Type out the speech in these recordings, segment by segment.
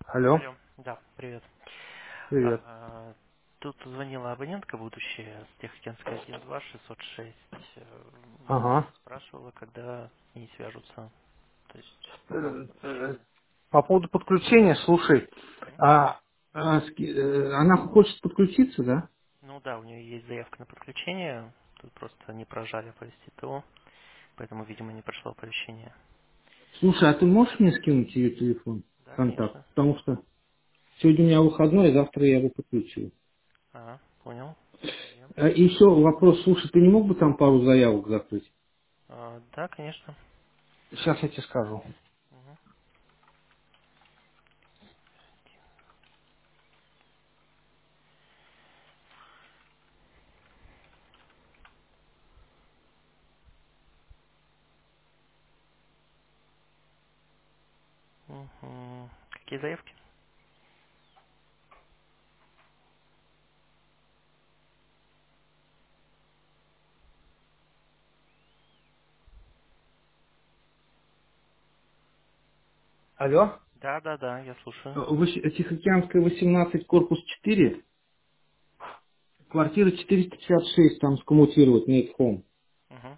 Алло, Алло, да, привет. привет. Тут звонила абонентка будущая с Технической 12606. Ага. Спрашивала, когда они свяжутся. То есть, ну, Э, э, точнее. По поводу подключения, слушай, Мгм. она хочет подключиться, да? Ну да, у нее есть заявка на подключение. Тут просто не прожали оповестить ТО, поэтому, видимо, не прошло оповещение. Слушай, а ты можешь мне скинуть ее телефон, Да, контакт? конечно. Потому что сегодня у меня выходной, а завтра я его подключу. Понял. Без проблем. И еще вопрос, слушай, ты не мог бы там пару заявок закрыть? Да, конечно. Сейчас я тебе скажу. Мгм. Мгм. Какие заявки? Алло? Да, я слушаю. Тихоокеанская 18, корпус 4, квартира 456, там скоммутировать, Net Home. Угу.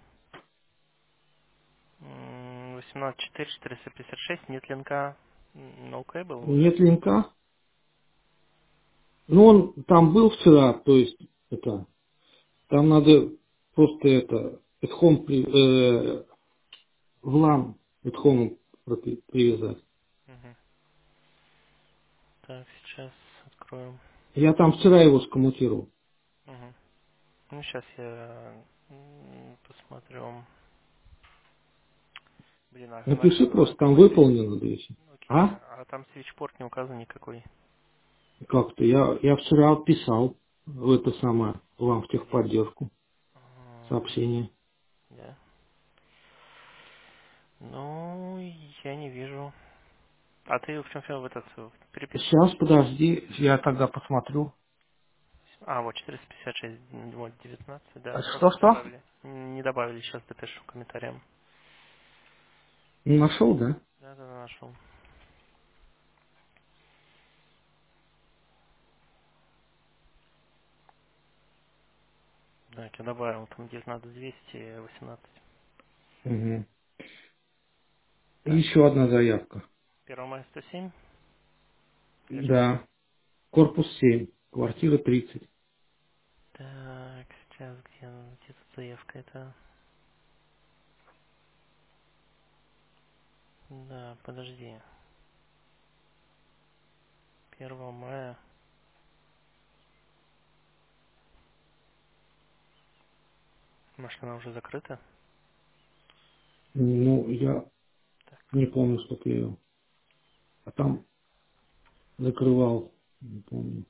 18.4, 456, нет линка, no cable уже. Нет линка? Ну, он там был вчера, то есть, это, там надо просто это, at home в LAN at home привязать. Мгм. Так, сейчас откроем. Я там вчера его скоммутировал. Мгм. Ну, сейчас я посмотрю. Блин, Напиши просто, там какой выполнено, да еще. окей, А? а там свитчпорт не указан никакой. Как-то. Я вчера писал в это самое, вам в техподдержку сообщение. Да. Ну, я не вижу. А ты в чем в этот в переписку? Сейчас, подожди, я тогда посмотрю. Вот 456, вот 19, да, просто не Что-что? добавили. Не добавили, сейчас допишу комментариям. Не нашел, да? Да, нашел. Так, я добавил там 19 200 18. Угу. И Так, еще одна заявка. 1 мая 107 или что? Да. Корпус 7, квартира 30. Так, сейчас где тут заявка? Это... Да, подожди. 1 мая. Может, она уже закрыта? Ну, я Так. не помню, что я ее. А там закрывал, не помню.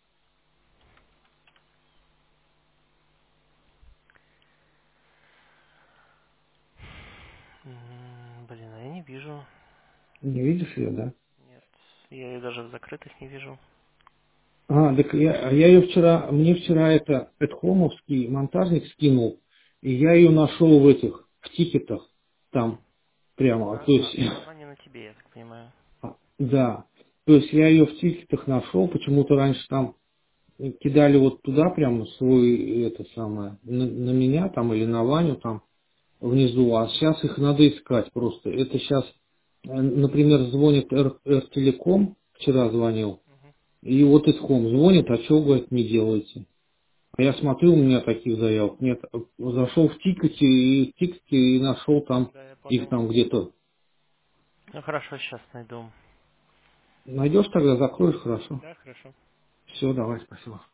Блин, а я не вижу. Не видишь ее, да? Нет, я ее даже в закрытых не вижу. Так я ее вчера, мне вчера это Эдхомовский монтажник скинул, и я ее нашел в этих, в тикетах, там прямо, то есть, Но она не на тебе, я так понимаю. да, то есть я ее в тикетах нашел, почему-то раньше там кидали вот туда прямо свой, это самое, на меня там или на Ваню там внизу, а сейчас их надо искать просто. Это сейчас, например, звонит Ртелеком, вчера звонил, Мгм. и вот Эдхом звонит, а что, говорит, не делаете? А я смотрю, у меня таких заявок нет. Зашел в тикете и нашел там, Да, я их понял. там где-то. Ну хорошо, сейчас найду. Найдешь тогда, закроешь, хорошо. Да, хорошо. Все, давай, спасибо.